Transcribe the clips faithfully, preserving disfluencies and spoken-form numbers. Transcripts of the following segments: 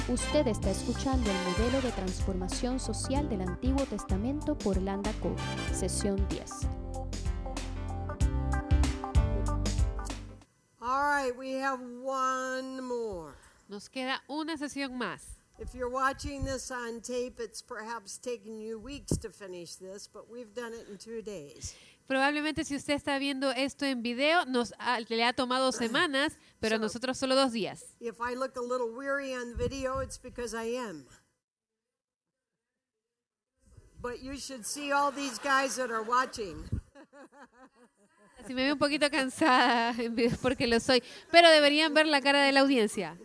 Usted está escuchando el modelo de transformación social del Antiguo Testamento por Landa Co, sesión diez. All right, we have one more. Nos queda una sesión más. If you're watching this on tape, it's perhaps taken you weeks to finish this, but we've done it in two days. Probablemente si usted está viendo esto en video, nos ha, le ha tomado semanas, pero a So, nosotros solo dos días. If I look a little weary on the video, it's because I am. But you should see all these guys that are watching. Si me veo un poquito cansada en video es porque lo soy, pero deberían ver la cara de la audiencia.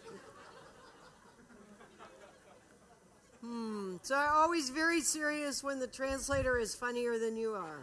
Hmm. So I'm always very serious when the translator is funnier than you are.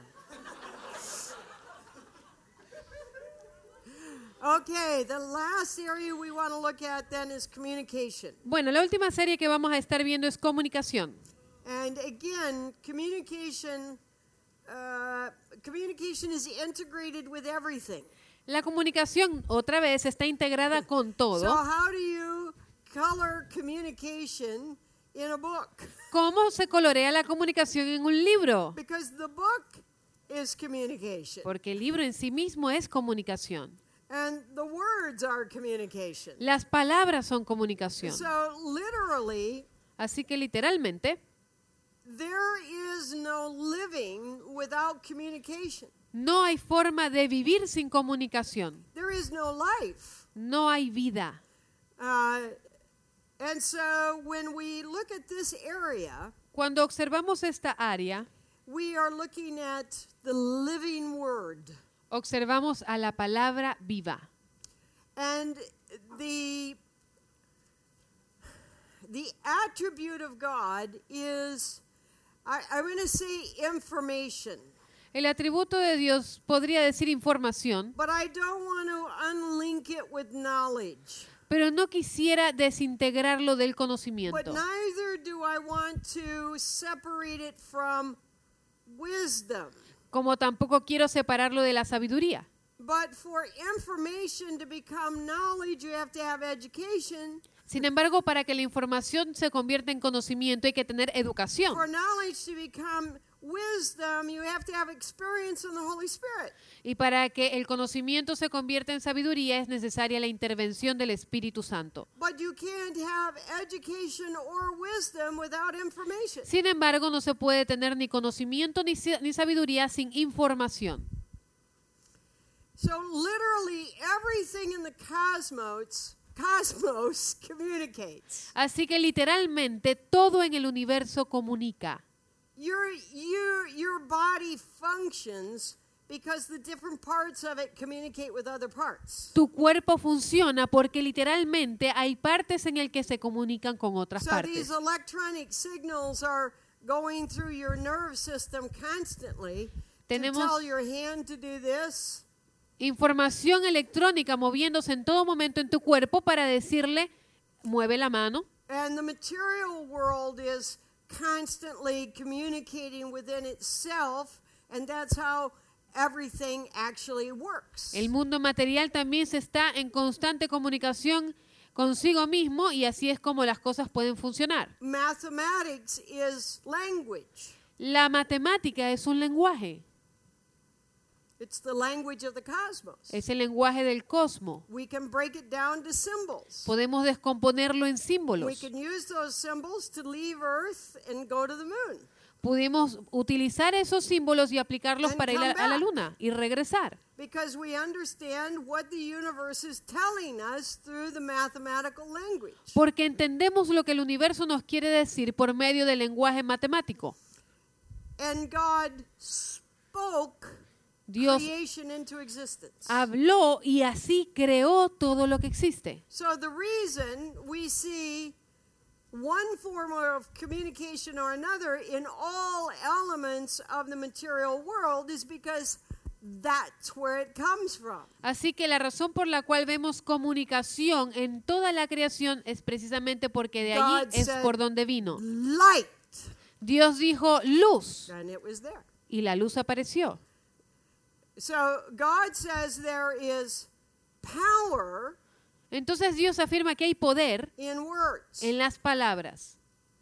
Okay, the last area we want to look at then is communication. Bueno, la última serie que vamos a estar viendo es comunicación. And again, communication uh, communication is integrated with everything. La comunicación, otra vez, está integrada con So todo. how do you color communication in a book? ¿Cómo se colorea la comunicación en un libro? Because the book is communication. Porque el libro en sí mismo es comunicación. And the words are communication. Las palabras son comunicación. So literally, Así que literalmente, there is no living without communication. no hay forma de vivir sin comunicación. There is no life. No hay vida. Uh, and so when we look at this area, Cuando observamos esta área, we are looking at the living word. observamos a la palabra viva. And the, the attribute of God is, I, I'm going to say information. El atributo de Dios podría decir información, But I don't want to unlink it with knowledge. pero no quisiera desintegrarlo del But conocimiento. neither do I want to separate it from wisdom. Como tampoco quiero separarlo de la sabiduría. But for information to become knowledge, you have to have education. Sin embargo, para que la información se convierta en conocimiento hay que tener educación. For knowledge to become wisdom, you have to have experience in the Holy Spirit. Y para que el conocimiento se convierta en sabiduría es necesaria la intervención del Espíritu Santo. But you can't have education or wisdom without information. Sin embargo, no se puede tener ni conocimiento ni, ni sabiduría sin información. So literally everything in the cosmos cosmos communicates. Así que literalmente todo en el universo comunica. Your your your body functions because the different parts of it communicate with other parts. Tu cuerpo funciona porque literalmente hay partes en el que se comunican con otras So partes. these electronic signals are going through your nerve system constantly Tenemos- to tell your hand to do this. Información electrónica moviéndose en todo momento en tu cuerpo para decirle, mueve la mano. And the material world is constantly communicating within itself, and that's how everything actually works. El mundo material también se está en constante comunicación consigo mismo y así es como las cosas pueden funcionar. Mathematics is language. La matemática es un lenguaje, It's the language of the cosmos. es el lenguaje del cosmos. We can break it down to symbols. Podemos descomponerlo en We símbolos. can use those symbols to leave Earth and go to the moon. Pudimos utilizar esos símbolos y aplicarlos And para ir a, come a la back. luna y regresar. Because we understand what the universe is telling us through the mathematical language. Porque entendemos lo que el universo nos quiere decir por medio del lenguaje matemático. And God spoke Dios creation into existence. habló y así creó todo lo que existe. So the reason we see one form of communication or another in all elements of the material world is because that's where it comes from. Así que la razón por la cual vemos comunicación en toda la creación es precisamente porque de allí God es said, por donde vino. Light. Dios dijo luz And it was there. y la luz apareció. So God says there is power Entonces Dios afirma que hay poder in words. en las palabras.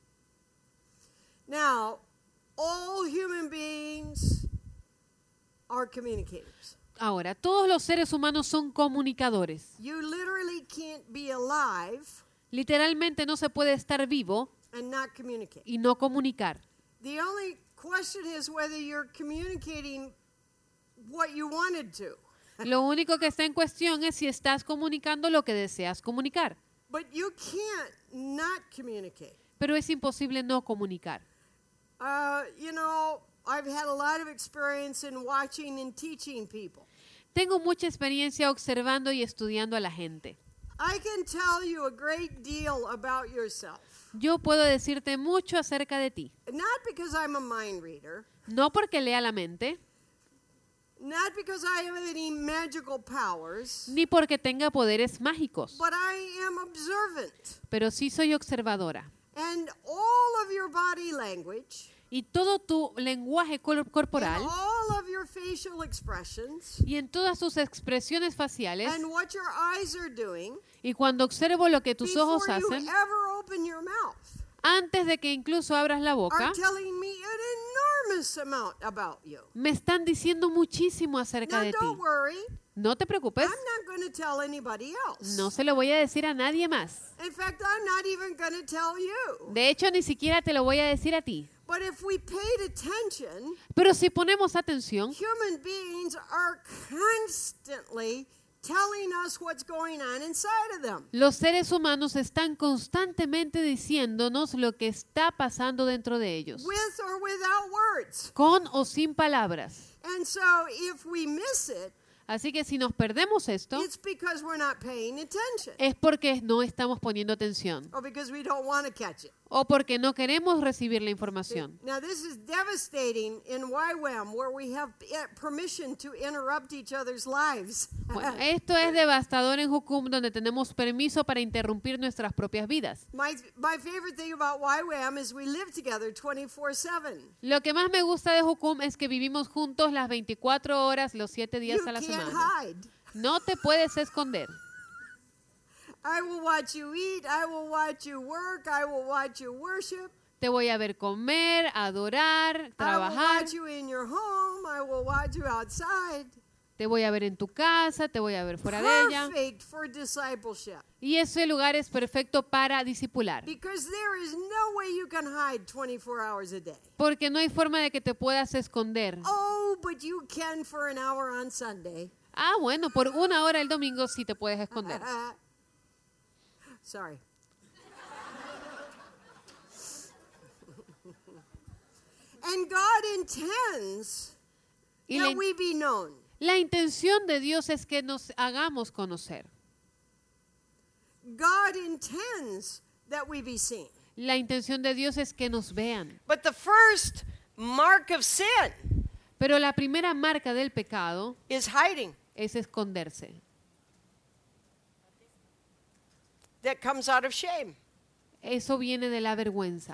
Now, all human beings are communicators. Ahora, todos los seres humanos son comunicadores. You literally can't be alive Literalmente no se puede estar vivo and not communicate. y no comunicar. The only question is whether you're communicating what you wanted to. Lo único que está en cuestión es si estás comunicando lo que deseas comunicar. But you can't not communicate. Pero es imposible no comunicar. Uh, you know, I've had a lot of experience in watching and teaching people. Tengo mucha experiencia observando y estudiando a la gente. I can tell you a great deal about yourself. Yo puedo decirte mucho acerca de ti. Not because I'm a mind reader, No porque lea la mente, not because I have any magical powers, ni porque tenga poderes mágicos, but I am observant. pero sí soy observadora. And all of your body language, Y todo tu lenguaje cor- and corporal all of your facial expressions, y en todas tus expresiones faciales, and what your eyes are doing, y cuando observo lo que tus ojos before you hacen, ever open your mouth, antes de que incluso abras la boca, are telling me an enormous amount about you. me están diciendo muchísimo acerca Now, de ti. don't worry. No te preocupes, I'm not going to tell anybody else. no se lo voy a decir a nadie más. In fact, I'm not even going to tell you. De hecho, ni siquiera te lo voy a decir a ti. But if we paid attention, Pero si ponemos atención, human beings are constantly telling us what's going on inside of them. los seres humanos están constantemente diciéndonos lo que está pasando dentro de ellos, With or without words. con o sin palabras. And so if we miss it, Así que si nos perdemos esto, it's because we're not paying attention. es porque no estamos poniendo atención Or because we don't want to catch it. o porque no queremos recibir la información. Now this is devastating in Y WAM where we have permission to interrupt each other's lives. Bueno, esto es devastador en Jucum, donde tenemos permiso para interrumpir nuestras propias vidas. My, my favorite thing about Y WAM is we live together twenty-four seven. Lo que más me gusta de Jucum es que vivimos juntos las veinticuatro horas, los siete días You a la can't semana. hide. No te puedes esconder. I will watch you eat. I will watch you work. I will watch you worship. Te voy a ver comer, adorar, I will trabajar. watch you in your home. I will watch you outside. Te voy a ver en tu casa, te voy a ver fuera de ella. Perfect for discipleship. Y ese lugar es perfecto para discipular. Because there is no way you can hide twenty-four hours a day. Porque no hay forma de que te puedas esconder. Oh, but you can for an hour on Sunday. Ah, bueno, por una hora el domingo sí te puedes esconder. Sorry. And God intends Y la, that we be known. la intención de Dios es que nos hagamos conocer. God intends that we be seen. La intención de Dios es que nos vean. But the first mark of sin Pero la primera marca del pecado is hiding. es esconderse. That comes out of shame. Eso viene de la vergüenza.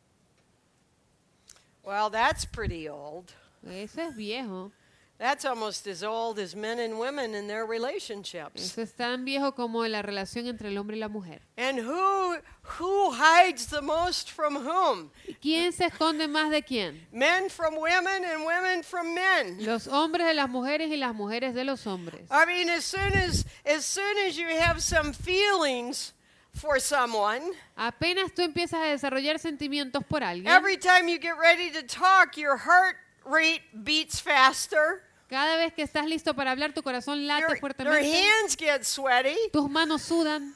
Well, that's pretty old. Eso es viejo. That's almost as old as men and women in their relationships. Eso es tan viejo como la relación entre el hombre y la mujer. And who who hides the most from whom? ¿Quién se esconde más de quién? Men from women and women from men. Los hombres de las mujeres y las mujeres de los hombres. I mean, as soon as as soon as you have some feelings for someone, Apenas tú empiezas a desarrollar sentimientos por alguien, every time you get ready to talk, your heart rate beats faster. cada vez que estás listo para hablar, tu corazón late Your, your fuertemente, hands get sweaty. tus manos sudan,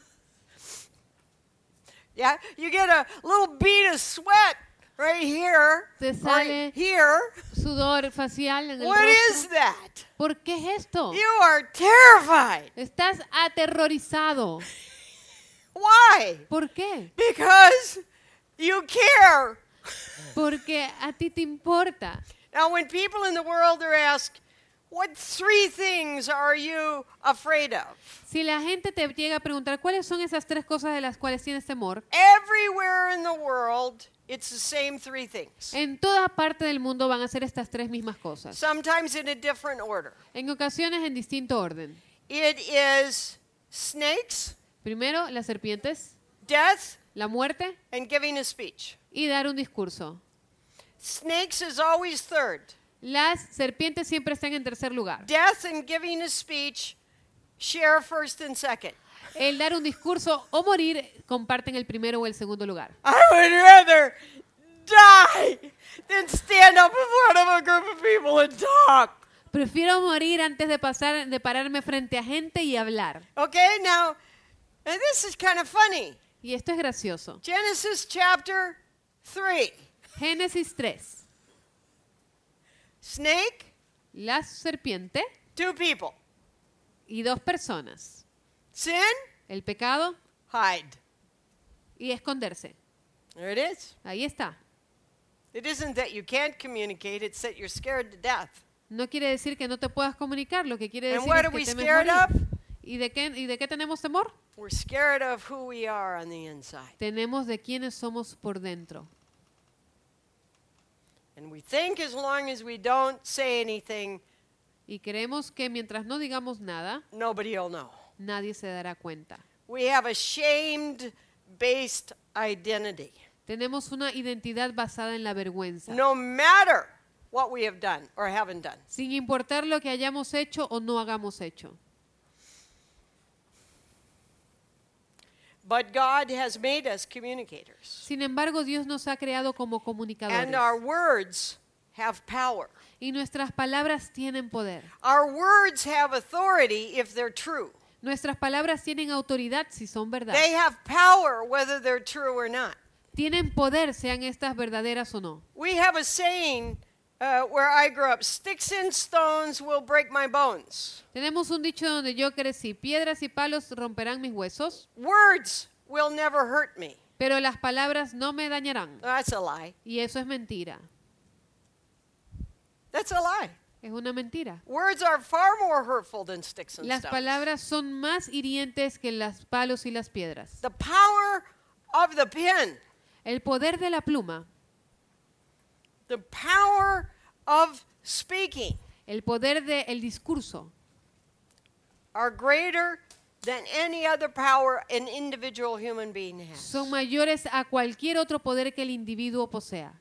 Yeah, you get a little bead of sweat right here, Te sale- right here. sudor facial en el What is rostro. that? ¿Por qué es esto? You are terrified. Estás aterrorizado. Why? ¿Por qué? Because you care. Porque a ti te importa. Now, when people in the world are asked, what three things are you afraid of? Si la gente te llega a preguntar cuáles son esas tres cosas de las cuales tienes temor, Everywhere in the world, it's the same three things. en toda parte del mundo van a ser estas tres mismas cosas. Sometimes in a different order. En ocasiones en distinto orden. It is snakes, Primero, las serpientes, death, la muerte and giving a speech. y dar un discurso. Snakes is always third. Las serpientes siempre están en tercer lugar. Death and giving a speech share first and second. El dar un discurso o morir comparten el primero o el segundo lugar. I would rather die than stand up in front of a group of people and talk. Prefiero morir antes de pasar de pararme frente a gente y hablar. Okay, now, and this is kind of funny. Y esto es gracioso. Genesis chapter three. Génesis tres. Snake, La serpiente two people. y dos personas. Sin, El pecado hide. y esconderse. There it is. Ahí está. It isn't that you can't communicate, it's that you're scared to death. No quiere decir que no te puedas comunicar, lo que quiere And decir what es are we que temes scared morir. of? ¿Y de qué, ¿Y de qué tenemos temor? We're scared of who we are on the inside. Tenemos de quiénes somos por dentro. And we think as long as we don't say anything, Y creemos que mientras no digamos nada, nobody will know. nadie se dará cuenta. We have a shame-based identity. Tenemos una identidad basada en la vergüenza, No matter what we have done or haven't done. sin importar lo que hayamos hecho o no hagamos hecho. But God has made us communicators. Sin embargo, Dios nos ha creado como comunicadores. And our words have power. Y nuestras palabras tienen poder. Our words have authority if they're true. Nuestras palabras tienen autoridad si son verdad. They have power whether they're true or not. Tienen poder, sean estas verdaderas o no. We have a saying uh, where I grew up, sticks and stones will break my bones. Tenemos un dicho donde yo crecí, piedras y palos romperán mis huesos, Words will never hurt me. pero las palabras no me dañarán. That's a lie. Y eso es mentira. That's a lie. Es una mentira. Words are far more hurtful than sticks and Las stones. palabras son más hirientes que los palos y las piedras. The power of the pen, El poder de la pluma, the power of speaking el poder del discurso, are greater than any other power an individual human being has. son mayores a cualquier otro poder que el individuo posea.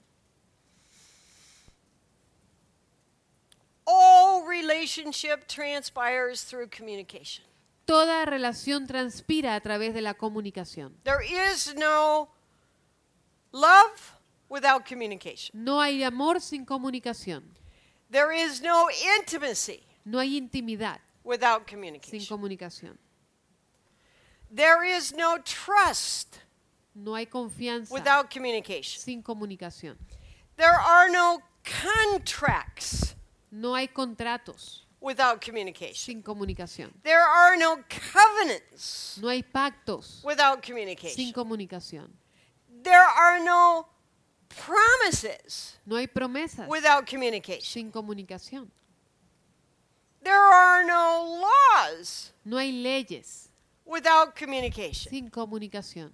All relationship transpires through communication. Toda relación transpira a través de la comunicación. There is no love without communication. No hay amor sin comunicación. There is no intimacy No hay intimidad without sin communication. comunicación. There is no trust No hay confianza without communication. sin comunicación. There are no contracts No hay contratos without communication. sin comunicación. There are no covenants No hay pactos without sin communication. comunicación. There are no promises No hay promesas without communication. sin comunicación. There are no laws No hay leyes without communication. sin comunicación.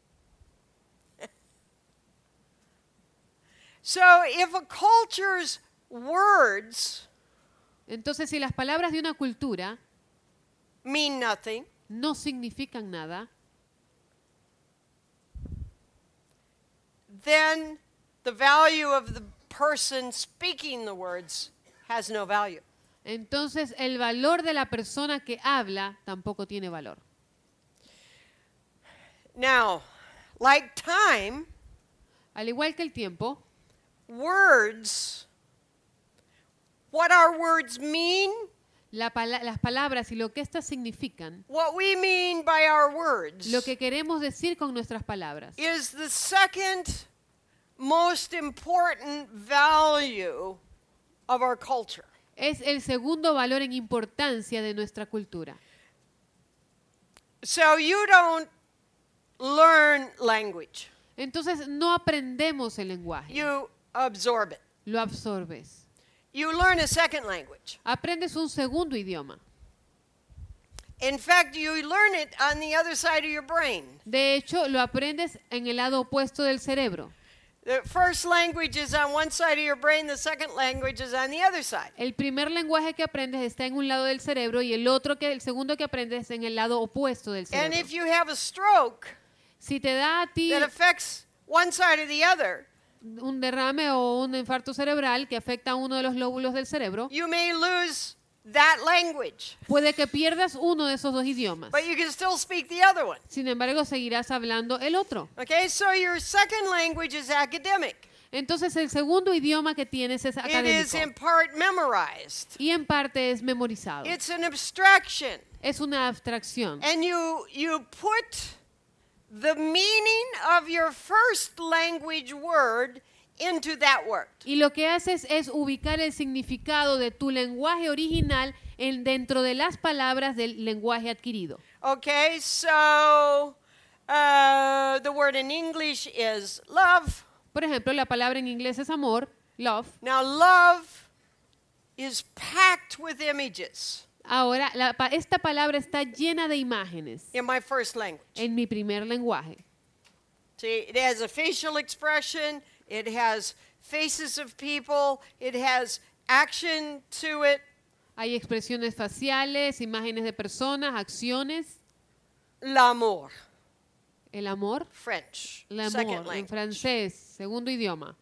So if a culture's words Entonces, si las palabras de una cultura mean nothing, no significan nada, then the value of the person speaking the words has no value. entonces el valor de la persona que habla tampoco tiene valor. Now, like time, Al igual que el tiempo, words, what our words mean, la pala- las palabras y lo que éstas significan, what we mean by our words, lo que queremos decir con nuestras palabras, is the second most important value of our culture. es el segundo valor en importancia de nuestra cultura. So you don't learn language. Entonces no aprendemos el lenguaje, You absorb it. lo absorbes. You learn a second language. Aprendes un segundo idioma. In fact, you learn it on the other side of your brain. De hecho, lo aprendes en el lado opuesto del cerebro. The first language is on one side of your brain, the second language is on the other side. El primer lenguaje que aprendes está en un lado del cerebro y el otro que el segundo que aprendes en el lado opuesto del And cerebro. if you have a stroke Si te da a ti that affects one side or the other, un derrame o un infarto cerebral que afecta a uno de los lóbulos del cerebro, you may lose that language, puede que pierdas uno de esos dos idiomas. but you can still speak the other one. Sin embargo, seguirás hablando el otro. Okay, so your second language is academic. Entonces, el segundo idioma que tienes es It is in académico part memorized. y en parte es memorizado. It's an abstraction. Es una abstracción. And you you put the meaning of your first language word into that word. Y lo que haces es ubicar el significado de tu lenguaje original en, dentro de las palabras del lenguaje adquirido. Okay, so uh, the word in English is love. Por ejemplo, la palabra en inglés es amor, love. Now, love is packed with images Ahora, la pa- esta palabra está llena de imágenes in my first language. en mi primer lenguaje. See, it has a facial expression, it has faces of people, it has action to it. Hay expresiones faciales, imágenes de personas, acciones. L'amour, El amor, French, el second amor, en language. francés, segundo idioma.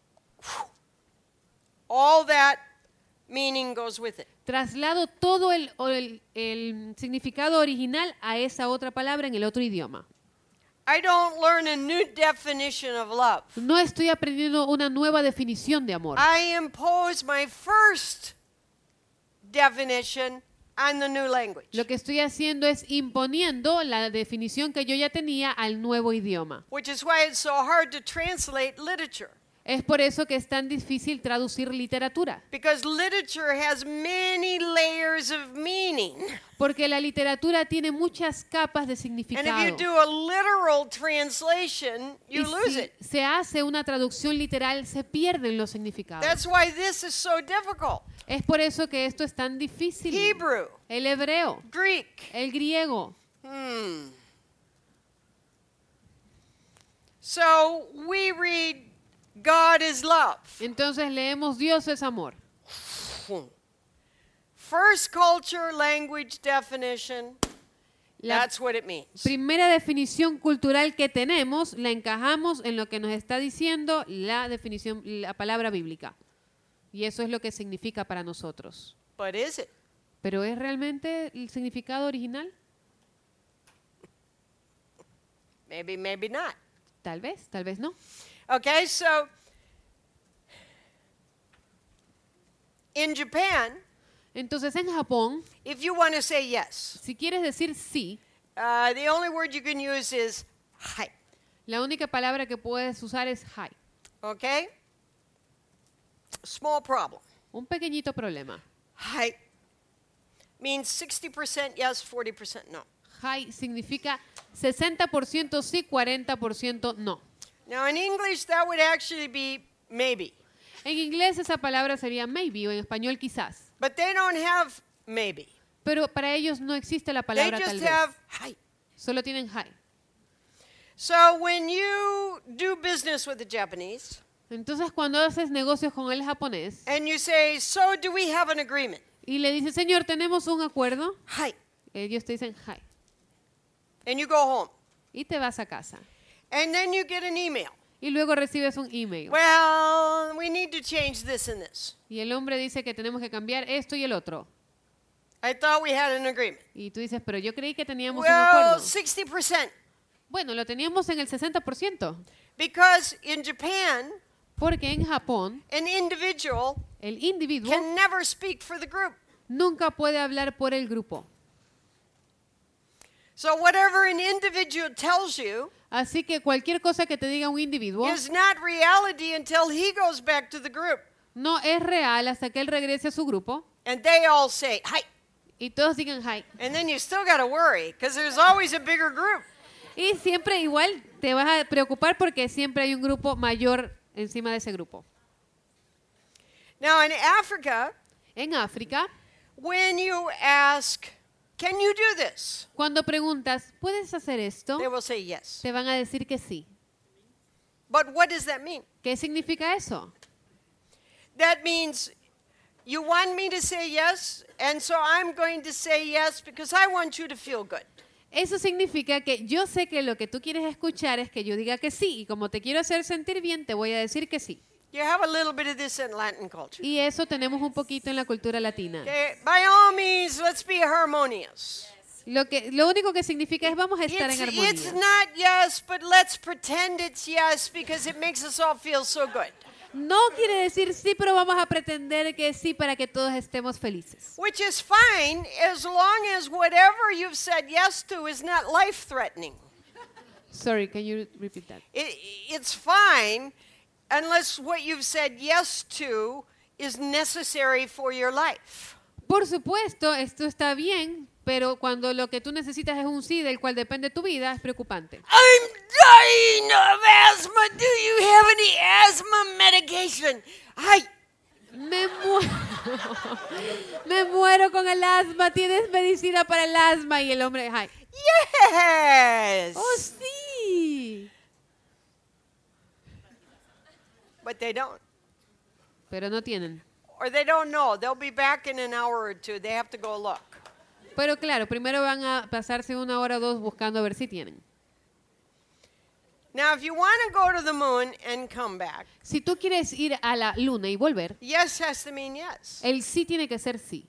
All that meaning goes with it. Traslado todo el, o el- el significado original a esa otra palabra en el otro idioma. I don't learn a new definition of love. No estoy aprendiendo una nueva definición de amor. I impose my first definition on the new language. Lo que estoy haciendo es imponiendo la definición que yo ya tenía al nuevo idioma. Which is why it's so hard to translate literature. Es por eso que es tan difícil traducir literatura, Because literature has many layers of meaning. porque la literatura tiene muchas capas de And if significado. you do a literal translation, you Y lose si it. se hace una traducción literal, se pierden los significados. That's why this is so difficult. Es por eso que esto es tan difícil. Hebrew, El hebreo, Greek. el griego. Hmm. So we read God is love. Entonces leemos Dios es amor. First culture language definition, La that's what it means. primera definición cultural que tenemos la encajamos en lo que nos está diciendo la definición, la palabra bíblica. Y eso es lo que significa para nosotros. But is it? ¿Pero es realmente el significado original? Maybe, maybe not. Tal vez, tal vez no. Okay, so in Japan, Entonces en Japón, if you want to say yes, si quieres decir sí, uh, the only word you can use is hai. la única palabra que puedes usar es hai. Okay? Small problem. Un pequeñito problema. Hai means sixty percent yes, forty percent no. Hai significa sesenta por ciento sí, cuarenta por ciento no. Now, in English, that would actually be maybe. En inglés esa palabra sería maybe o en español quizás. But they don't have maybe. Pero para ellos no existe la They palabra tal just vez. have hai. Solo tienen hai. So when you do business with the Japanese Entonces cuando haces negocios con el japonés and you say, so do we have an agreement? y le dices, señor, ¿tenemos un acuerdo? Hai. Ellos te dicen hai. And you go home. Y te vas a casa. And then you get an email. Y luego recibes un email. Well, we need to change this and this. Y el hombre dice que tenemos que cambiar esto y el otro. I thought we had an agreement. Y tú dices, pero yo creí que teníamos un Well, acuerdo. sixty percent. Bueno, lo teníamos en el sesenta por ciento. Because in Japan, Porque en Japón, an individual el individuo can never speak for the group. nunca puede hablar por el grupo. So whatever an individual tells you Así que cualquier cosa que te diga un individuo is not reality until he goes back to the group. no es real hasta que él regrese a su grupo And they all say, hi. y todos digan hi. And then you still got to worry because there's always a bigger group. Y siempre igual te vas a preocupar porque siempre hay un grupo mayor encima de ese grupo. Now in Africa, En África, when you ask, can you do this? cuando preguntas, ¿puedes hacer esto? They will say yes. Te van a decir que sí. But what does that mean? ¿Qué significa eso? That means you want me to say yes, and so I'm going to say yes because I want you to feel good. Eso significa que yo sé que lo que tú quieres escuchar es que yo diga que sí, y como te quiero hacer sentir bien, te voy a decir que sí. You have a little bit of this in Latin culture. Y eso tenemos un poquito en la cultura latina. Okay, by all means, let's be harmonious. Lo que lo único que significa es vamos a estar It's, en it's armonía. not yes, but let's pretend it's yes because it makes us all feel so good. No quiere decir sí, pero vamos a pretender que sí para que todos estemos felices. Which is fine as long as whatever you've said yes to is not life-threatening. Sorry, can you repeat that? It, it's fine unless what you've said yes to is necessary for your life. Por supuesto, esto está bien, pero cuando lo que tú necesitas es un sí del cual depende tu vida, es preocupante. I'm dying of asthma. Do you have any asthma medication? Ay, Me muero. Me muero con el asma. ¿Tienes medicina para el asma? Y el hombre, ay. yes. Oh, sí. But they don't. Pero no tienen. Or they don't know. They'll be back in an hour or two. They have to go look. Pero claro, primero van a pasarse una hora o dos buscando a ver si tienen. Now, if you want to go to the moon and come back, Si tú quieres ir a la luna y volver, yes has to mean yes. el sí tiene que ser sí.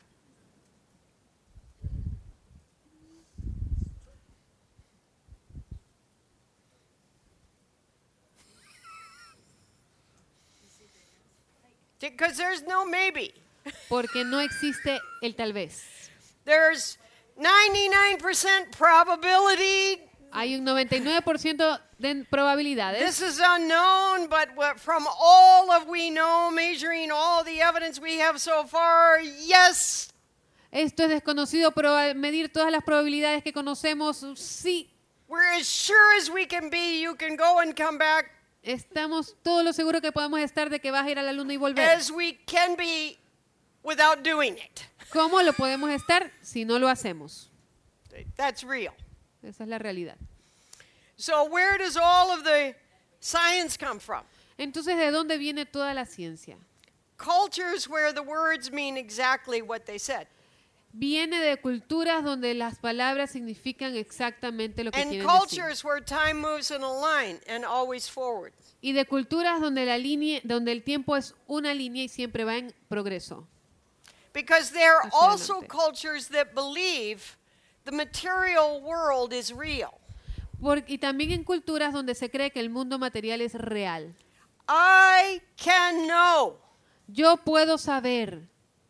Because there's no maybe. Porque no existe el tal vez. There's ninety-nine percent probability. Hay un noventa y nueve por ciento de probabilidades. This is unknown, but what- from all of we know, measuring all the evidence we have so far, yes. Esto es desconocido, pero al medir todas las probabilidades que conocemos, sí, We're as sure as we can be. You can go and come back estamos todo lo seguro que podemos estar de que vas a ir a la luna y volver. as we can be without doing it. ¿Cómo lo podemos estar si no lo hacemos? That's real. Esa es la realidad. So where does all of the science come from? Entonces, ¿de dónde viene toda la ciencia? Cultures where the words mean exactly what they said. Viene de culturas donde las palabras significan exactamente lo que And quieren decir. cultures where time moves in a line and always forward. Y de culturas donde la línea, donde el tiempo es una línea y siempre va en progreso. Because there are Hacia also adelante. cultures that believe the material world is real. Por- y también en culturas donde se cree que el mundo material es real. I can know. Yo puedo saber,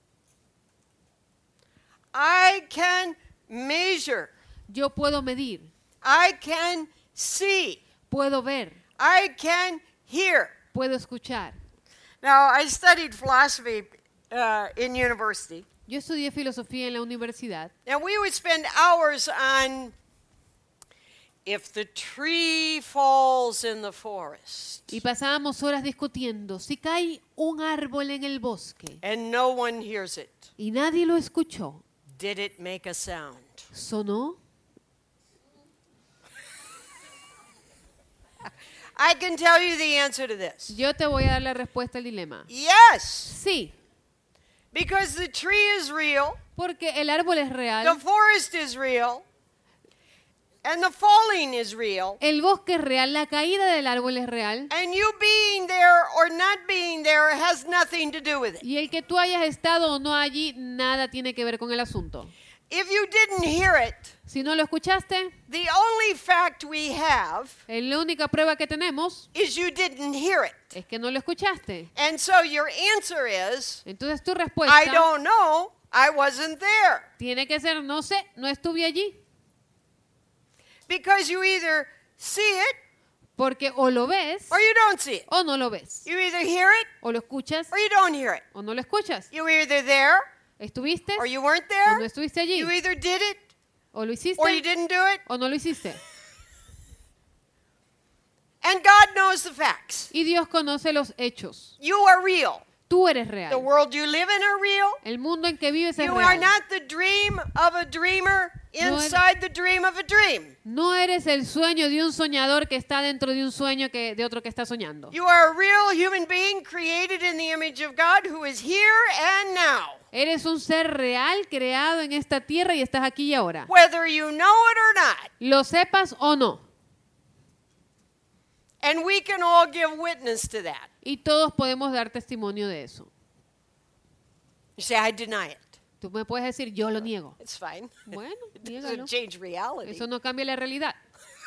I can measure. yo puedo medir, I can see. puedo ver, I can hear. puedo escuchar. Now, I studied philosophy uh, in university, Yo estudié filosofía en la universidad and we would spend hours on if the tree falls in the forest y pasábamos horas discutiendo si cae un árbol en el bosque and no one hears it. y nadie lo escuchó. Did it make a sound? ¿Sonó? I can tell you the answer to this. Yo te voy a dar la respuesta al dilema. Yes, Sí, because the tree is real, porque el árbol es the real, forest is real, and the falling is real. el bosque es real, la caída del árbol es real And you being there or not being there has nothing to do with it. y el que tú hayas estado o no allí nada tiene que ver con el asunto. If you didn't hear it, Si no lo escuchaste, the only fact we have eh, la única prueba que tenemos is you didn't hear it. es que no lo escuchaste. And so your answer is, Entonces tu I respuesta don't know, I wasn't there. tiene que ser no sé, no estuve allí. Because you either see it Porque o lo ves or you don't see it. o no lo ves. You either hear it O lo escuchas or you don't hear it. o no lo escuchas. You were either there ¿Estuviste or you weren't o there. no estuviste allí? You either did it ¿O lo hiciste or you didn't do it. o no lo hiciste? And God knows the facts. Y Dios conoce los hechos. You are real. Tú eres The real. world you live in are real. El mundo en que vives es You are real. not the dream of a dreamer No eres- inside the dream of a dream. No eres el sueño de un soñador que está dentro de un sueño que, de otro que está soñando. You are a real human being created in the image of God who is here and now. Eres un ser real creado en esta tierra y estás aquí y ahora. Whether you know it or not. Lo sepas o no. And we can all give witness to that. Y todos podemos dar testimonio de eso. You say, I deny it. Tú me puedes decir, yo lo niego. It's fine. Bueno, It niégalo. doesn't change reality. Eso no cambia la realidad.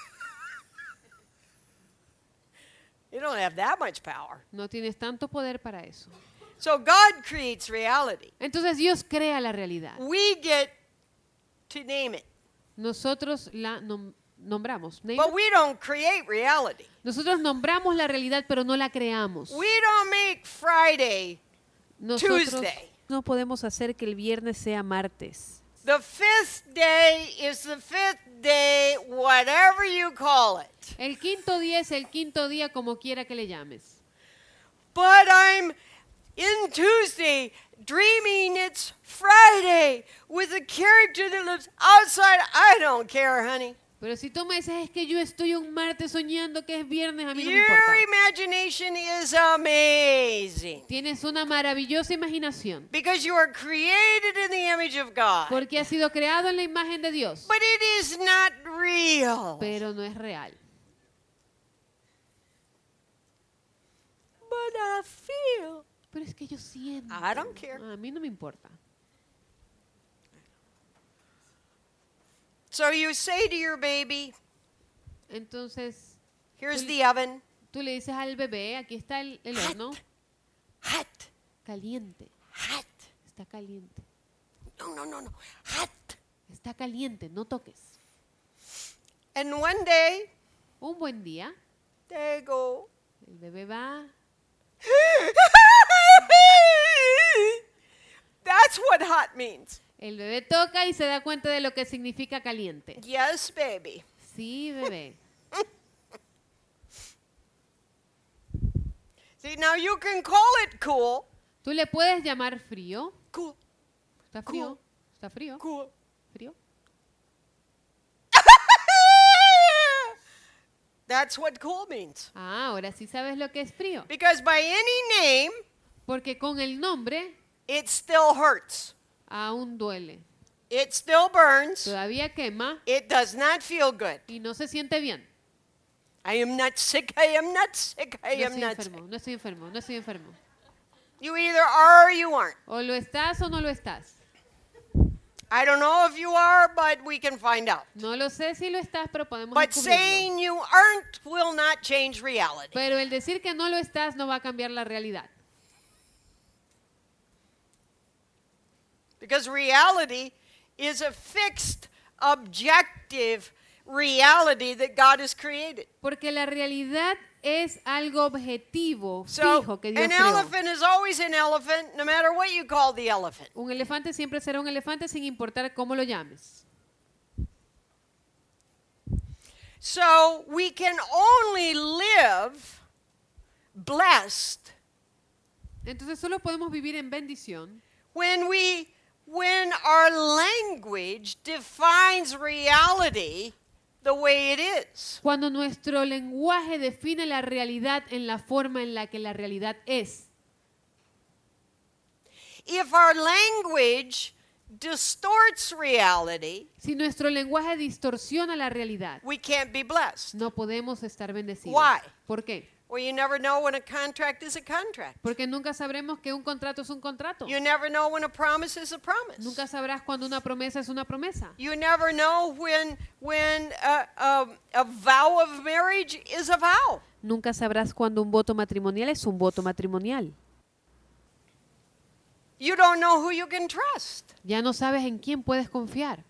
You don't have that much power. No tienes tanto poder para eso. So God creates reality. Entonces Dios crea la realidad. We get to name it. Nosotros la nom- nombramos. Name But it. we don't create reality. Nosotros nombramos la realidad, pero no la creamos. We don't make Friday Nosotros Tuesday. no podemos hacer que el viernes sea martes. the fifth day is the fifth day, whatever you call it. El quinto día es el quinto día como quiera que le llames. But I'm in Tuesday dreaming it's Friday with a character that lives outside. I don't care, honey. Pero si tú me dices, es que yo estoy un martes soñando que es viernes, a mí no me Your importa. imagination is amazing Tienes una maravillosa imaginación. because you are created in the image of God. Porque ha sido creado en la imagen de Dios. But it is not real. Pero no es real. But I feel. Pero es que yo siento. I don't care. A mí no me importa. So you say to your baby, Entonces, here's Tú- the oven. tú le dices al bebé, aquí está el, el horno. Hot. Caliente. Hot. Está caliente. No, no, no, no. Hot. Está caliente, no toques. And one day, Un buen día, they go. el bebé va. That's what hot means. El bebé toca y se da cuenta de lo que significa caliente. Yes, baby. Sí, bebé. See, now you can call it cool. Tú le puedes llamar frío. Cool, Está frío. Cool. Está frío. cool. Frío. That's what cool means. Ah, ahora sí sabes lo que es frío. Because by any name, Porque con el nombre it still hurts. aún duele. It still burns. Todavía quema It does not feel good. y no se siente bien. I am not sick. I am not sick. I No am estoy not enfermo, sick. no estoy enfermo, no estoy enfermo. You either are or you aren't. O lo estás o no lo estás. I don't know if you are, but we can find out. No lo sé si lo estás, pero podemos But descubrirlo. saying you aren't will not change reality. Pero el decir que no lo estás no va a cambiar la realidad. Because reality is a fixed, objective reality that God has created. Porque la realidad es algo objetivo, So, fijo, que Dios an creó. elephant is always an elephant, no matter what you call the elephant. Un elefante siempre será un elefante sin importar cómo lo llames. So, we can only live blessed Entonces solo podemos vivir en bendición when we when our language defines reality the way it is. cuando nuestro lenguaje define la realidad en la forma en la que la realidad es. If our language distorts reality, Si nuestro lenguaje distorsiona la realidad, we can't be blessed. no podemos estar bendecidos. Why? ¿Por qué? Well, you never know when a contract is a contract. Porque nunca sabremos que un contrato es un contrato. You never know when a promise is a promise. Nunca sabrás cuando una promesa es una promesa. You never know when when a, a, a vow of marriage is a vow. Nunca sabrás cuando un voto matrimonial es un voto matrimonial. You don't know who you can trust. Ya no sabes en quién puedes confiar.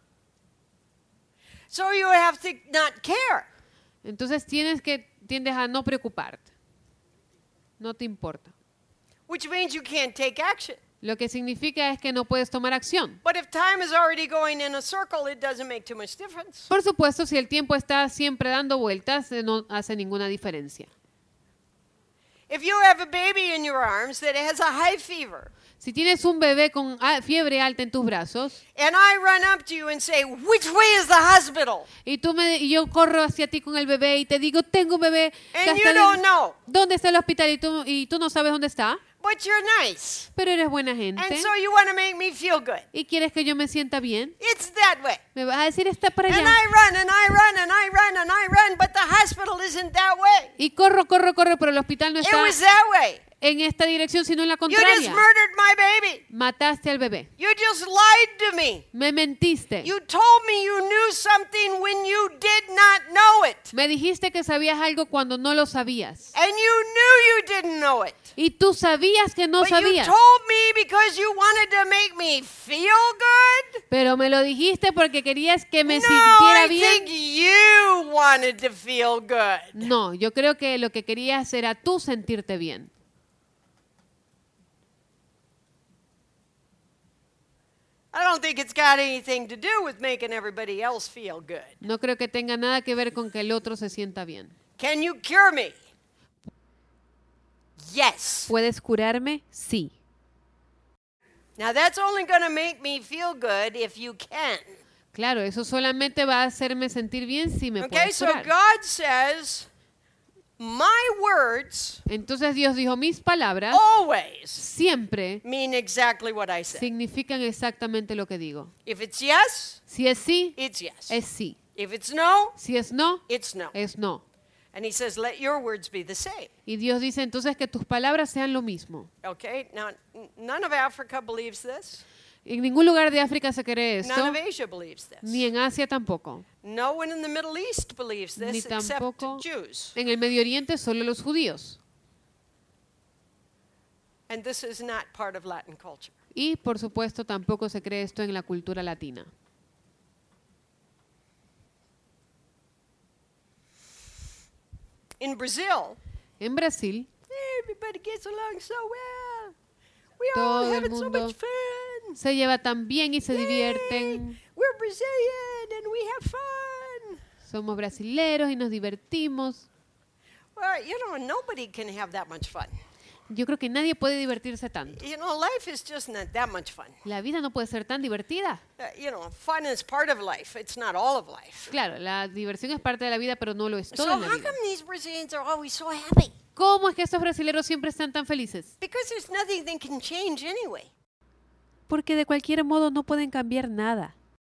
So you have to not care. Entonces tienes que tiendes a no preocuparte. No te importa. Which means you can't take action. Lo que significa es que no puedes tomar acción. But if time is already going in a circle, it doesn't make too much difference. Por supuesto, si el tiempo está siempre dando vueltas, eh, no hace ninguna diferencia. If you have a baby in your arms that has a high fever, Si tienes un bebé con ah, fiebre alta en tus brazos and I run up to you and say, which way is the hospital? y tú me y yo corro hacia ti con el bebé y te digo, tengo un bebé que And está you don't de- know, ¿Dónde está el hospital? Y tú, y tú no sabes dónde está, but you're nice. pero eres buena And gente so you want to make me feel good. y quieres que yo me sienta bien. It's that way. Me vas a decir, está para And allá. I run and I run and I run and I run, but the hospital isn't that way. Y corro, corro, corro, pero el hospital no It está was that way. en esta dirección, sino en la You just contraria. murdered my baby. Mataste al bebé. You just lied to me. Me mentiste. You told me you knew something when you did not know it. Me dijiste que sabías algo cuando no lo sabías. And you knew you didn't know it. Y tú sabías que no But you sabías. told me because you wanted to make me feel good. Pero me lo dijiste porque querías que me No, sintiera I bien. think you wanted to feel good. No, yo creo que lo que querías era tú sentirte bien. I don't think it's got anything to do with making everybody else feel good. No creo que tenga nada que ver con que el otro se sienta bien. Can you cure me? Yes. ¿Puedes curarme? Sí. Now that's only going to make me feel good if you can. Claro, eso solamente va a hacerme sentir bien si me Okay, puedes so curar. God says, my words Entonces Dios dijo, mis palabras always siempre mean exactly what I say. significan exactamente lo que digo. If it's yes, Si es sí, it's yes. es sí. If it's no, Si es no, it's no. es no. And he says, let your words be the same. Y Dios dice entonces que tus palabras sean lo mismo. Okay, now n- none of Africa believes this. En ningún lugar de África se cree esto, None of Asia believes this. ni en Asia tampoco. No one in the Middle East believes Ni this except tampoco Jews. en el Medio Oriente, solo los judíos. And this is not part of Latin culture. Y por supuesto tampoco se cree esto en la cultura latina. In Brazil, En Brasil, everybody gets along so well. We Todo all el having so mundo much fun. se lleva tan bien y se Yay! divierten. We're Brazilian and we have fun. Somos brasileros y nos divertimos. Well, you know, nobody can have that much fun. Yo creo que nadie puede divertirse tanto. You know, life is just not that much fun. La vida no puede ser tan divertida. Uh, you know, fun is part of life. It's not all of life. Claro, la diversión es parte de la vida, pero no lo es So todo en la how vida. come these Brazilians are always so happy? ¿Cómo es que estos brasileros siempre están tan felices? Because there's nothing they can change anyway. Porque de cualquier modo no pueden cambiar nada.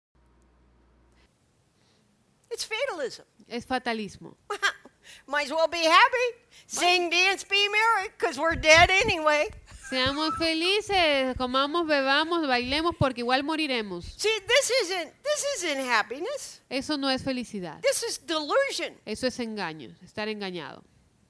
It's fatalism. Es fatalismo. Might as well be happy. Sing, dance, be merry, because we're dead anyway. Seamos felices, comamos, bebamos, bailemos, porque igual moriremos. See, this isn't this isn't happiness. Eso no es felicidad. This is delusion. Eso es engaño, estar engañado.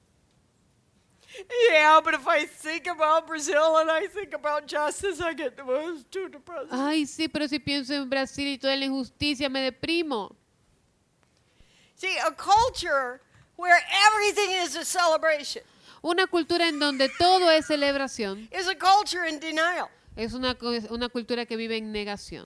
Yeah, but if I think about Brazil and I think about justice, I get well, it's too depressing. Ay, sí, pero si pienso en Brasil y toda la injusticia, me deprimo. See, a culture where everything is a celebration Una cultura en donde todo es celebración is a culture in denial. es una, co- una cultura que vive en negación.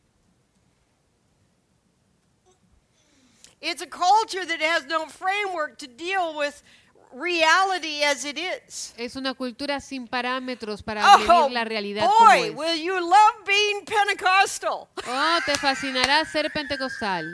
It's a culture that has no framework to deal with reality as it is. Es una cultura sin parámetros para Oh, vivir la realidad como boy, es. will you love being Pentecostal? Oh, te fascinará ser pentecostal.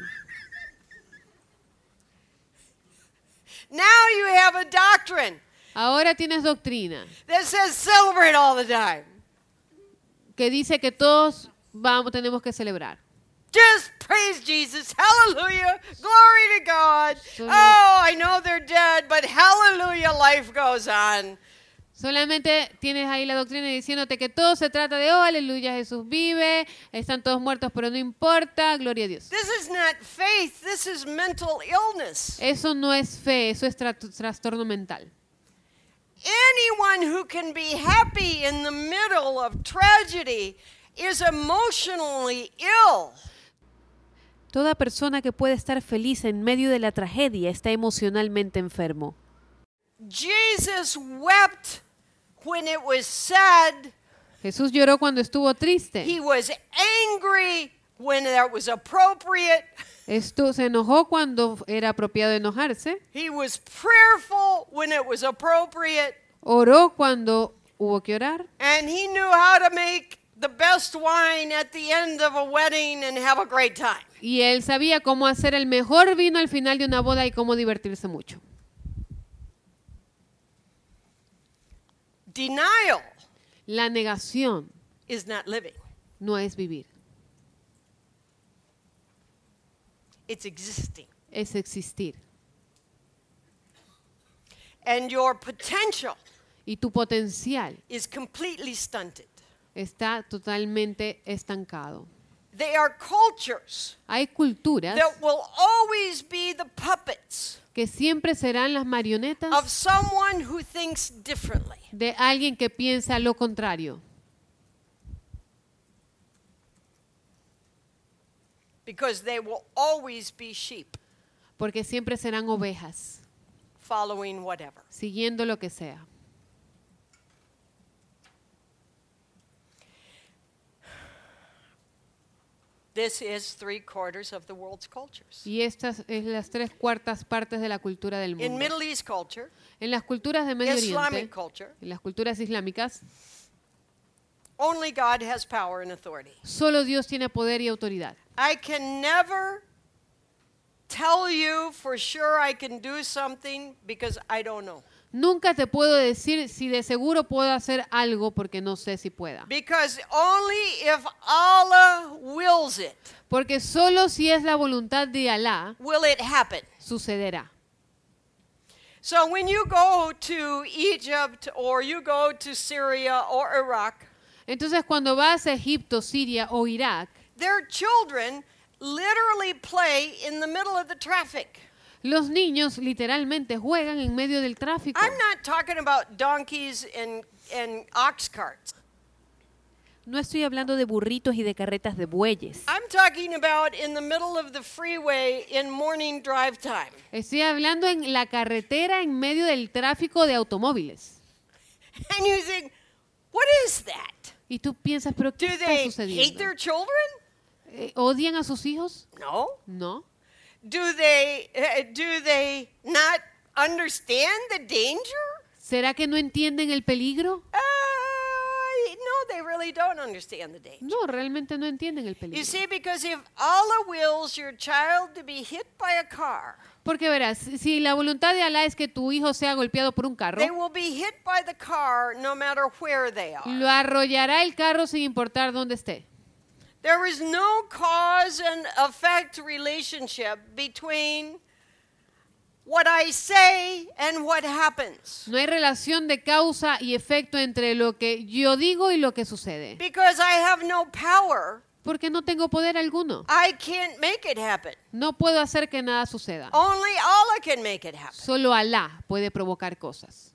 Now you have a doctrine Ahora tienes doctrina that says celebrate all the time. que dice que todos vamos, tenemos que celebrar. Just praise Jesus. Hallelujah. Glory to God. Solo- Oh, I know they're dead, but hallelujah, life goes on. Solamente tienes ahí la doctrina diciéndote que todo se trata de, oh, aleluya, Jesús vive, están todos muertos, pero no importa, gloria a Dios. This is not faith, this is mental illness. Eso no es fe, eso es tra- trastorno mental. Anyone who can be happy in the middle of tragedy is emotionally ill. Toda persona que puede estar feliz en medio de la tragedia está emocionalmente enfermo. Jesus wept when it was sad. Jesús lloró cuando estuvo triste. He was angry when that was appropriate. Estu- se enojó cuando era apropiado enojarse. He was prayerful when it was appropriate. Oró cuando Hubo que orar. And he knew how to make the best wine at the end of a wedding and have a great time. Y él sabía cómo hacer el mejor vino al final de una boda y cómo divertirse mucho. Denial La negación is not living. no es vivir, It's existing. es existir. And your potential Y tu potencial is completely stunted. está totalmente estancado. They are cultures Hay culturas that will always be the puppets que siempre serán las marionetas of someone who thinks differently. de alguien que piensa lo contrario. Because they will always be sheep Porque siempre serán ovejas, following whatever. siguiendo lo que sea. This is three quarters of the world's cultures. Y estas es las tres cuartas partes de la cultura del In mundo. Middle East culture, En las culturas de Medio Islamic Oriente, culture, en las culturas islámicas, only God has power and authority. solo Dios tiene poder y autoridad. I can never tell you for sure I can do something because I don't know. Nunca te puedo decir si de seguro puedo hacer algo porque no sé si pueda. Because only if Allah wills it Porque solo si es la voluntad de Alá, will it happen. sucederá. So when you go to Egypt or you go to Syria or Iraq, Entonces cuando vas a Egipto, Siria o Irak, their children literally play in the middle of the traffic. los niños literalmente juegan en medio del tráfico. I'm not talking about donkeys and, and ox carts. No estoy hablando de burritos y de carretas de bueyes. I'm talking about in the middle of the freeway in morning drive time. Estoy hablando en la carretera en medio del tráfico de automóviles. And you think, what is that? Y tú piensas, ¿pero qué Do está they hate sucediendo? their children? Eh, ¿Odian a sus hijos? No. No. Do they uh, do they not understand the danger? ¿Será que no entienden el peligro? Uh, no, they really don't understand the danger. No, realmente no entienden el You peligro. see, because if Allah wills your child to be hit by a car, Porque verás, si la voluntad de Alá es que tu hijo sea golpeado por un carro, they will be hit by the car no matter where they are. lo arrollará el carro sin importar dónde esté. There is no cause and effect relationship between what I say and what happens. No hay relación de causa y efecto entre lo que yo digo y lo que sucede. Because I have no power, Porque no tengo poder alguno. I can't make it happen. No puedo hacer que nada suceda. Only Allah can make it happen. Solo Alá puede provocar cosas.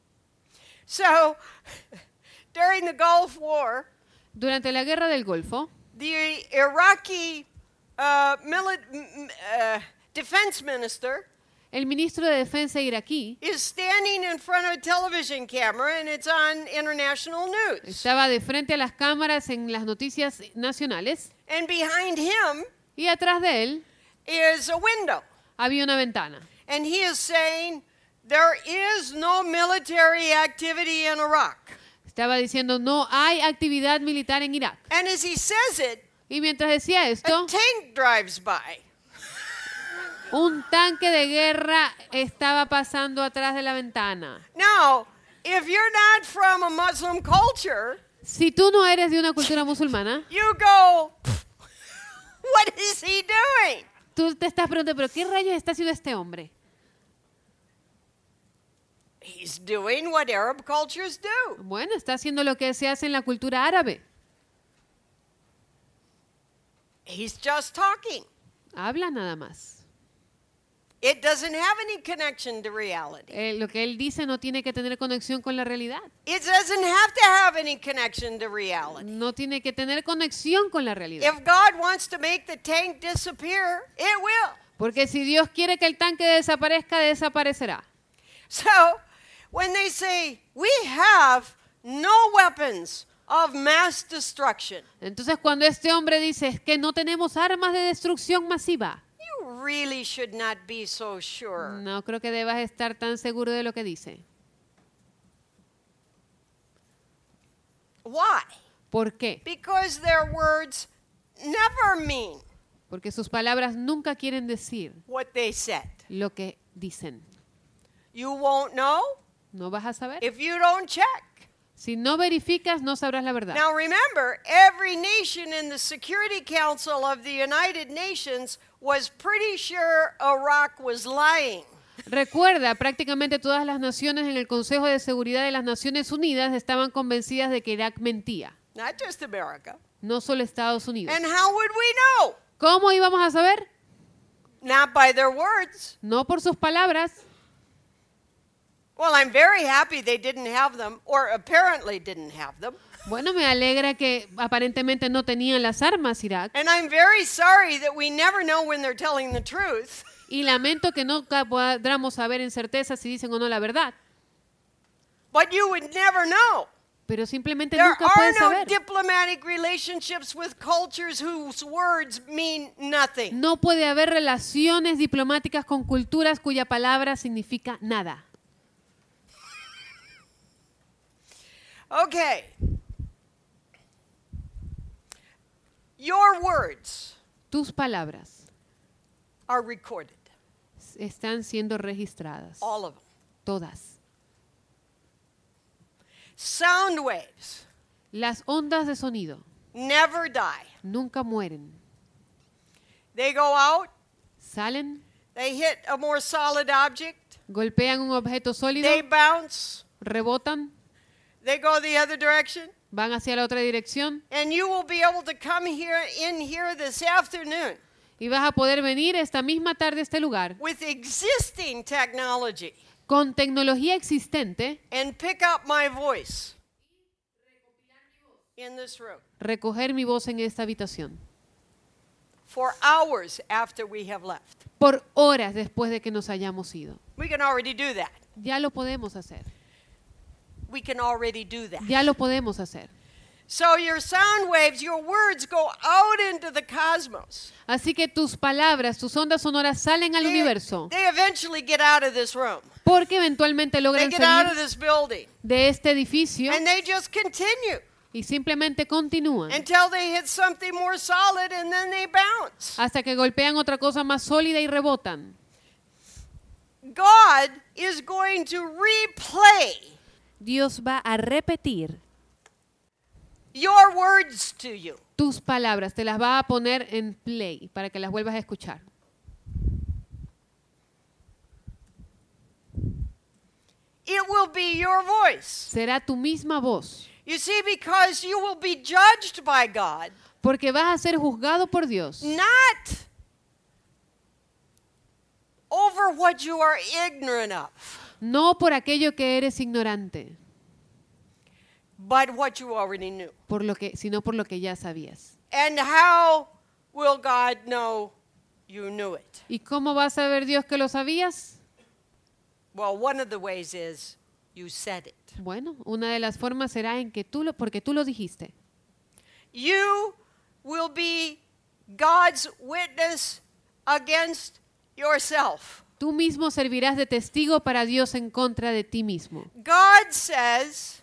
So, during the Gulf War, Durante la guerra del Golfo, the Iraqi uh, mili- m- uh, defense minister el ministro de Defensa iraquí is standing in front of a television camera and it's on international news. estaba de frente a las cámaras en las noticias nacionales And behind him y atrás de él is a window. había una ventana. And he is saying, there is no military activity in Iraq. Estaba diciendo, no hay actividad militar en Irak. And as he says it, Y mientras decía a esto, tank drives by. un tanque de guerra estaba pasando atrás de la ventana. Now, if you're not from a Muslim culture, Si tú no eres de una cultura musulmana, you go, what is he doing? tú te estás preguntando, ¿pero qué rayos está haciendo este hombre? He's doing what Arab cultures do. Bueno, está haciendo lo que se hace en la cultura árabe. He's just talking. Habla nada más. It doesn't have any connection to reality. Eh, lo que él dice no tiene que tener conexión con la realidad. It doesn't have to have any connection to reality. No tiene que tener conexión con la realidad. If God wants to make the tank disappear, it will. Porque si Dios quiere que el tanque desaparezca, desaparecerá. So, when they say, we have no weapons of mass destruction, Entonces cuando este hombre dice "Es que no tenemos armas de destrucción masiva", you really should not be so sure. no creo que debas estar tan seguro de lo que dice. Why? ¿Por qué? Because their words never mean Porque sus palabras nunca quieren decir what they said. lo que dicen. You won't know ¿No vas a saber? if you don't check. Si no verificas, no sabrás la verdad. Now remember, every nation in the Security Council of the United Nations was pretty sure Iraq was lying. Recuerda, prácticamente todas las naciones en el Consejo de Seguridad de las Naciones Unidas estaban convencidas de que Irak mentía. Not just America. No solo Estados Unidos. And how would we know? ¿Cómo íbamos a saber? Not by their words. No por sus palabras. Well, I'm very happy they didn't have them, or apparently didn't have them. Bueno, me alegra que aparentemente no tenían las armas Irak. And I'm very sorry that we never know when they're telling the truth. Y lamento que nunca podamos saber en certeza si dicen o no la verdad. But you would never know. Pero simplemente There nunca are puedes no saber. diplomatic relationships with cultures whose words mean nothing. No puede haber relaciones diplomáticas con culturas cuya palabra significa nada. Okay. Your words Tus palabras are recorded, están siendo registradas. all of them. Todas. Sound waves Las ondas de sonido never die. nunca mueren. They go out, Salen, they hit a more solid object, golpean un objeto sólido, they bounce, rebotan, they go the other direction, van hacia la otra dirección and you will be able to come here in here this afternoon y vas a poder venir esta misma tarde a este lugar with existing technology con tecnología existente, and pick up my voice in this room recoger mi voz en esta habitación for hours after we have left. por horas después de que nos hayamos ido. We can already do that. Ya lo podemos hacer. We can already do that. Ya lo podemos hacer. So your sound waves, your words go out into the cosmos. Así que tus palabras, tus ondas sonoras salen al They, universo they eventually get out of this room. porque eventualmente They logran get out of salir this building. de este edificio And they just continue y simplemente continúan until they hit something more solid and then they bounce. hasta que golpean otra cosa más sólida y rebotan. God is going to replay Dios va a repetir your words to you. Tus palabras te las va a poner en play para que las vuelvas a escuchar. It will be your voice. Será tu misma voz, You see, because you will be judged by God, porque vas a ser juzgado por Dios, not over what you are ignorant of, no por aquello que eres ignorante, but what you already knew. por lo que, sino por lo que ya sabías. And how will God know you knew it? ¿Y cómo va a saber Dios que lo sabías? Well, one of the ways is you said it. Bueno, una de las formas será en que tú lo, porque tú lo dijiste. You will be God's witness against yourself. Tú mismo servirás de testigo para Dios en contra de ti mismo. God says,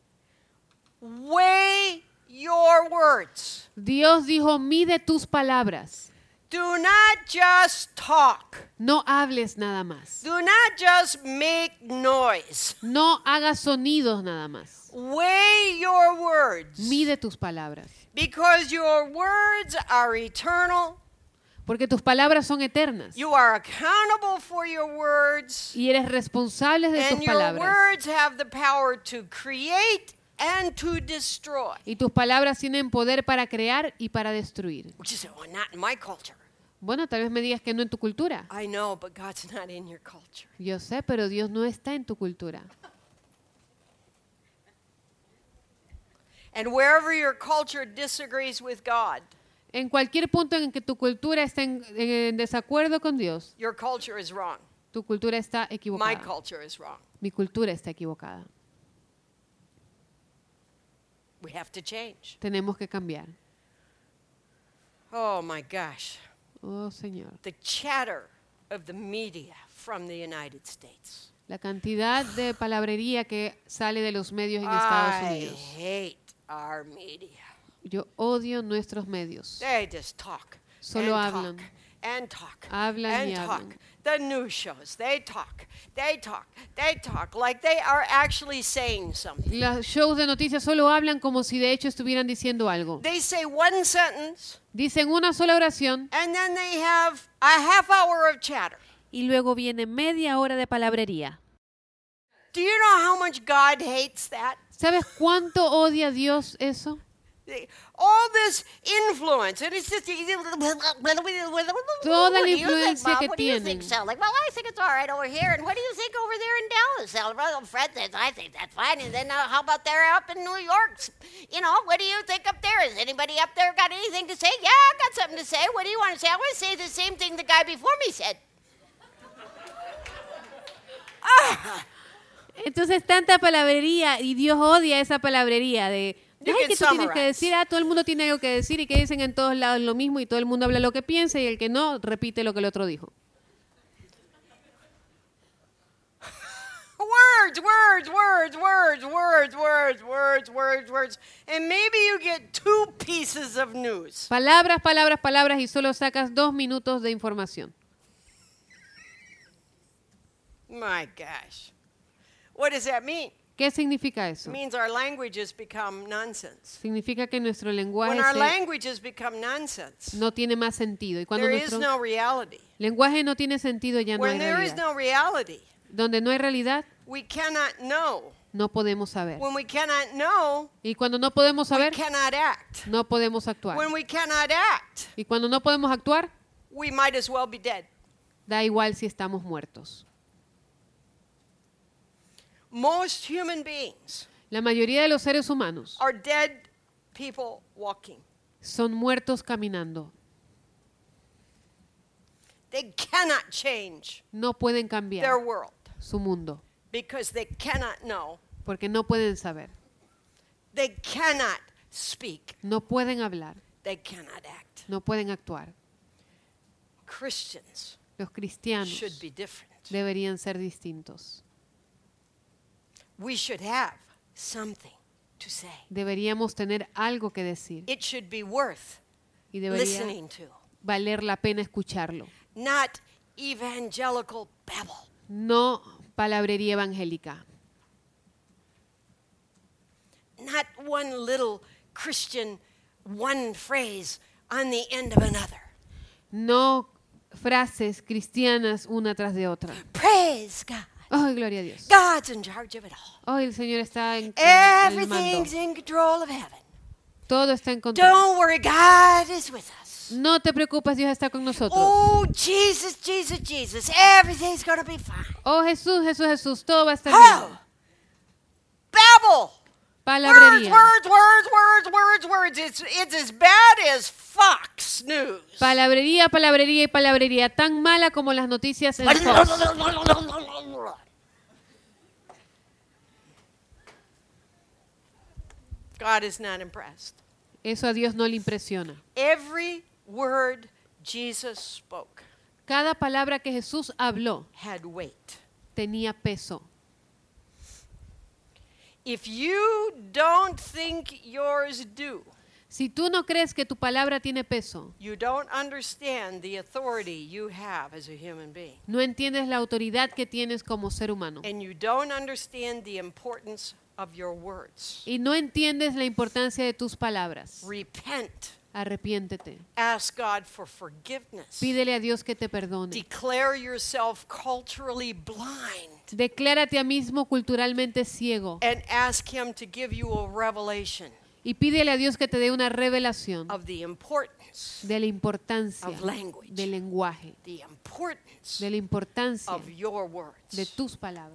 weigh your words. Dios dijo, mide tus palabras. Do not just talk. No hables nada más. Do not just make noise. No hagas sonidos nada más. Weigh your words. Mide tus palabras. Because your words are eternal. Porque tus palabras son eternas. You are accountable for your words. Y eres responsable de And tus your palabras. words have the power to create and to destroy. Y tus palabras tienen poder para crear y para destruir. Which is, well, not in my culture. Bueno, tal vez me digas que no en tu cultura. I know, but God's not in your culture. Yo sé, pero Dios no está en tu cultura. And wherever your culture disagrees with God, En cualquier punto en que tu cultura esté en, en desacuerdo con Dios, your culture is wrong. tu cultura está My equivocada. culture is wrong. Mi cultura está equivocada. We have to change. Tenemos que cambiar. Oh my gosh. Oh, Señor. The chatter of the media from the United States. La cantidad de palabrería que sale de los medios en Estados I Unidos. hate, our media. Yo odio nuestros medios. They just talk. Solo and hablan. Talk, and talk. Hablan and y talk. hablan. The news shows. They talk. They talk. They talk like they are actually saying something. Los shows de noticias solo hablan como si de hecho estuvieran diciendo algo. They say one sentence Dicen una sola oración and then they have a half hour of chatter. Y luego viene media hora de palabrería. Do you know how much God hates that? ¿Sabes cuánto odia Dios eso? All this influence, and it's just Toda la What do you think, influencia Mom? que What do you tienen. think, Sal? Like, well, I think it's all right over here, and what do you think over there in Dallas, Sal? Well, Fred says I think that's fine, and then uh, how about there up in New York? You know, what do you think up there? Has anybody up there got anything to say? Yeah, I got something to say. What do you want to say? I want to say the same thing the guy before me said. Entonces tanta palabrería y Dios odia esa palabrería de You ay, can que tú tienes que summarize. decir, ah, todo el mundo tiene algo que decir y que dicen en todos lados lo mismo y todo el mundo habla lo que piensa y el que no repite lo que el otro dijo. Words, words, words, words, words, words, words, words, words. And maybe you get two pieces of news. Palabras, palabras, palabras y solo sacas dos minutos de información. My gosh. What does that mean? ¿Qué significa It eso? means our languages become nonsense. Significa que nuestro lenguaje When our se- languages become nonsense, no tiene más sentido. Y cuando there is nuestro no reality. lenguaje no tiene sentido, ya no hay When there is realidad. no reality, Donde no hay realidad, we cannot know. no podemos saber. When we cannot know, Y cuando no podemos we saber, cannot act. no podemos actuar. When we cannot act, Y cuando no podemos actuar, we might as well be dead. da igual si estamos muertos. Most human beings La mayoría de los seres humanos are dead people walking. son muertos caminando. They cannot change No pueden their cambiar world su mundo because they cannot know. porque no pueden saber, They cannot speak. no pueden hablar, They cannot act. no pueden actuar. Christians Los cristianos should be different. deberían ser distintos. We should have something to say. Deberíamos tener algo que decir It should be worth y debería listening to, valer la pena escucharlo. not evangelical babble. No palabrería evangélica, Not one little Christian one phrase on the end of another. no frases cristianas una tras de otra. Praise God. ¡Ay, gloria a Dios! God's in charge of it all. ¡Ay, el Señor está en, en el mando! Everything's in control of heaven. Todo está en control. Don't worry, God is with us. No te preocupes, Dios está con nosotros. Oh, Jesus, Jesus, Jesus. Everything's going to be fine. Oh, Jesús, Jesús, Jesús, todo va a estar Oh, bien. babble. Words, Palabrería. words, words, words, words, words. It's, it's as bad as Fox News. Palabrería, palabrería y palabrería. Tan mala como las noticias en Fox. God is not impressed. Eso a Dios no le impresiona. Every word Jesus spoke Cada palabra que Jesús habló had weight. tenía peso. If you don't think yours do, Si tú no crees que tu palabra tiene peso, you don't understand the authority you have as a human being. no entiendes la autoridad que tienes como ser humano. And you don't understand the importance of your words. Y no entiendes la importancia de tus palabras. Repent. Arrepiéntete. Ask God for forgiveness. Pídele a Dios que te perdone. Declare yourself culturally blind Declárate a mismo culturalmente ciego. and ask Him to give you a revelation Y pídele a Dios que te dé una revelación of the importance, de la importancia Of language. del lenguaje, the importance de la importancia of your words. de tus palabras.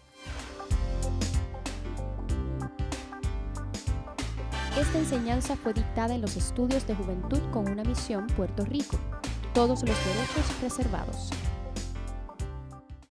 Esta enseñanza fue dictada en los estudios de Juventud con una misión Puerto Rico. Todos los derechos reservados.